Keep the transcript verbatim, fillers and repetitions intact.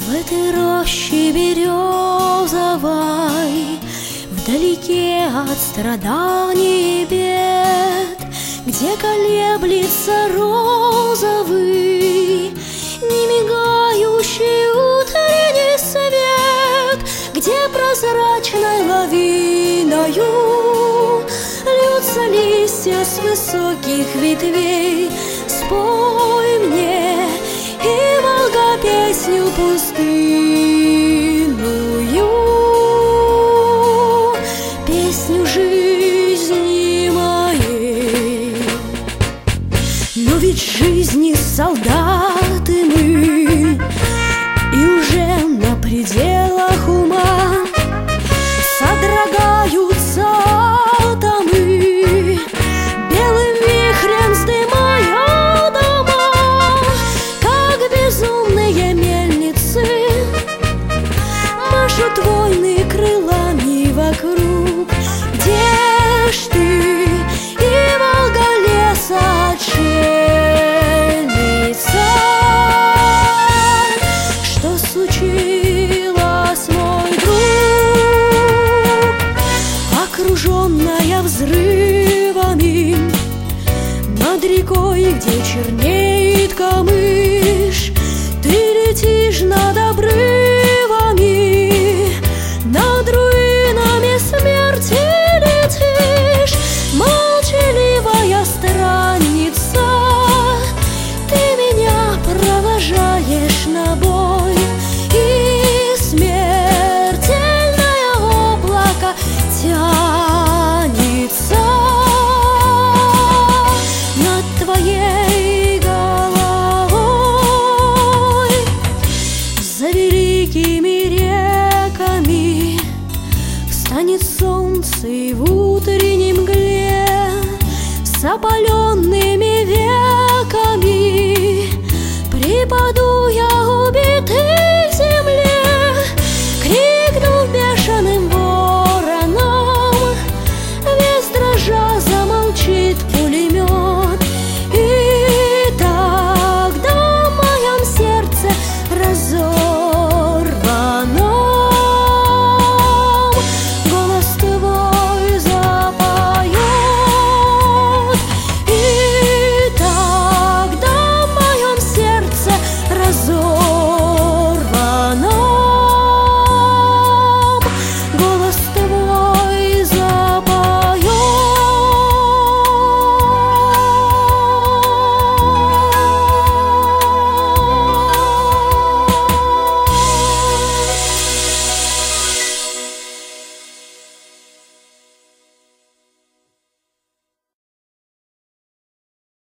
В этой роще березовой, вдалеке от страданий и бед, где колеблется розовый, немигающий утренний свет, где прозрачной лавиною льются листья с высоких ветвей. Спой мне, и Волга, песню пустынную, песню жизни моей. Но ведь жизни солдаты мы, и уже на пределах ума содрогаются атомы, белым вихрем вздымая дома, как безумные мельницы машут войны крылами вокруг. Где ж ты, и Волга леса отшельница? Что случилось, мой друг? Окруженная взрывами, над рекой, где чернеет камыш, ты летишь над обрывами, над руинами смерти летишь, молчаливая странница. Ты меня провожаешь на бой, и смертельное облако тянется над твоей головой. За великими реками встанет солнце, и в утренней мгле с опаленными